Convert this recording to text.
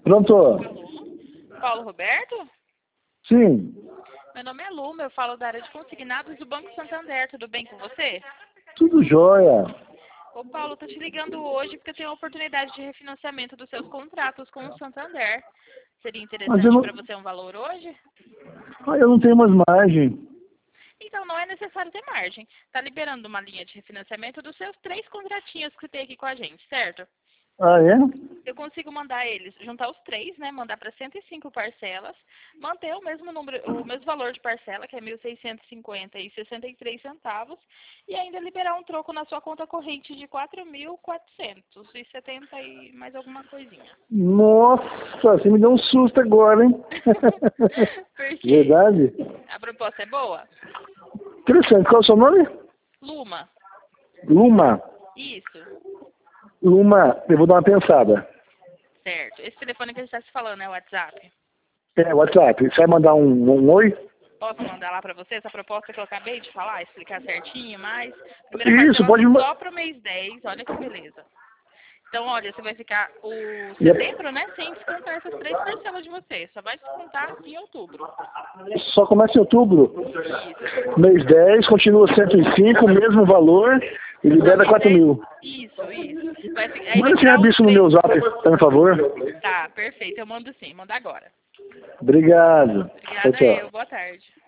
Pronto? Paulo Roberto? Sim. Meu nome é Luma, eu falo da área de consignados do Banco Santander. Tudo bem com você? Tudo jóia. Ô Paulo, tô te ligando hoje porque eu tenho a oportunidade de refinanciamento dos seus contratos com o Santander. Seria Mas eu interessante para não, você um valor hoje? eu não tenho mais margem. Então não é necessário ter margem. Tá liberando uma linha de refinanciamento dos seus 3 contratinhos que você tem aqui com a gente, certo? Ah, é? Eu consigo mandar eles, juntar os 3, né? Mandar para 105 parcelas, manter o mesmo número, o mesmo valor de parcela, que é 1.650,63 centavos, e ainda liberar um troco na sua conta corrente de 4.470 e mais alguma coisinha. Nossa, você me deu um susto agora, hein? Por quê? Verdade? A proposta é boa? Interessante. Qual é o seu nome? Luma. Luma. Isso. Luma, eu vou dar uma pensada. Certo. Esse telefone que a gente está se falando é o WhatsApp? É, WhatsApp. Você vai mandar um oi? Posso mandar lá para você essa proposta que eu acabei de falar, explicar certinho, mas Isso, pode me só para o mês 10, olha que beleza. Então, olha, você vai ficar o E é- setembro, né, sem descontar essas 3 parcelas de você, só vai descontar em outubro. Só começa em outubro. Isso. Mês 10, continua 105, mesmo valor, e libera 4 mil. Isso. Aí vai Manda esse tirar os rabisco no 3. meu zap, por favor. Tá, perfeito, eu mando sim, manda agora. Obrigado. Tchau, Obrigada tchau. eu, boa tarde.